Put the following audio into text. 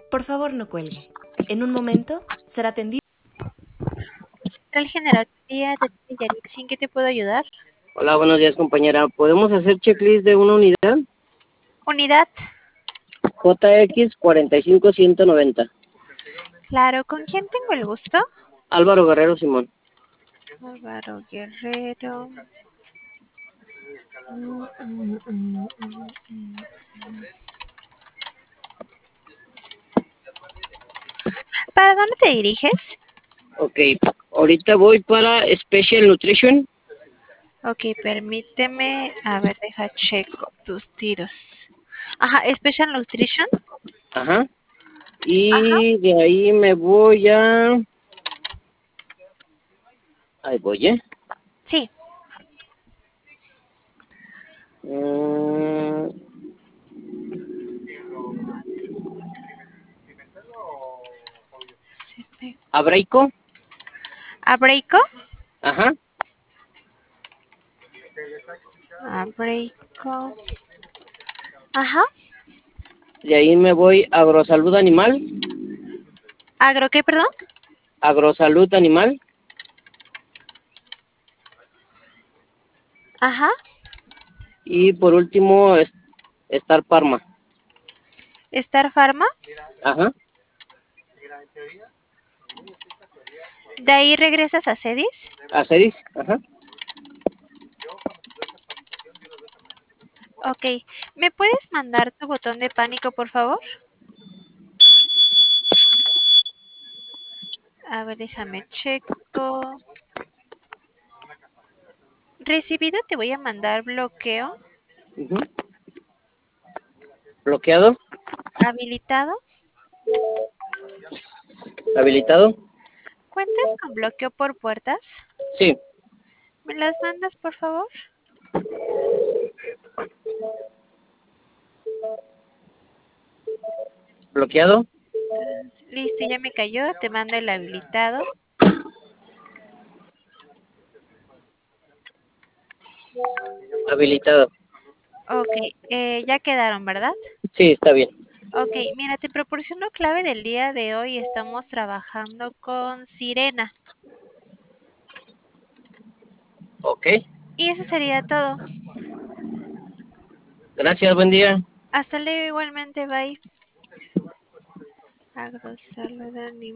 Por favor, no cuelgue. En un momento será atendido. Tal general, día de Yarix, ¿en qué te puedo ayudar? Hola, buenos días, compañera. ¿Podemos hacer checklist de una unidad? Unidad. JX 45190. Claro, ¿con quién tengo el gusto? Álvaro Guerrero Simón. Álvaro Guerrero. ¿Para dónde te diriges? Ok, ahorita voy para Special Nutrition. Ok, permíteme. A ver, deja checo tus tiros. Ajá, Special Nutrition. Ajá. Ajá, Y de ahí me voy a... Ahí voy, ¿eh? sí. Mm, Abraico. ¿Abreico? Ajá. Abreico. Ajá. De ahí me voy a Agrosalud Animal. ¿Agro qué, perdón? Agrosalud Animal. Ajá. Y por último, Star Parma. Star Pharma. Ajá. De ahí regresas a Cedis. Aceris. Ajá. Ok. ¿Me puedes mandar tu botón de pánico, por favor? A ver, déjame checo. Recibido, te voy a mandar bloqueo. Ujú. Bloqueado. Habilitado. Habilitado. ¿Cuentas con bloqueo por puertas? Sí. ¿Me las mandas, por favor? Bloqueado. Listo, ya me cayó. Te mando el habilitado. Habilitado. Ok, ya quedaron, ¿verdad? Sí, está bien. Ok, mira, te proporciono clave del día de hoy. Estamos trabajando con Sirena. Ok. Y eso sería todo. Gracias, buen día. Hasta luego igualmente, bye. Agrosalud Animal.